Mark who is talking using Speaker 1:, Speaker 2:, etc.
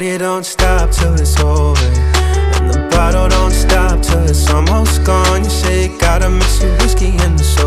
Speaker 1: party don't stop till it's over, and the bottle don't stop till it's almost gone. You say you gotta mix your whiskey and the soda.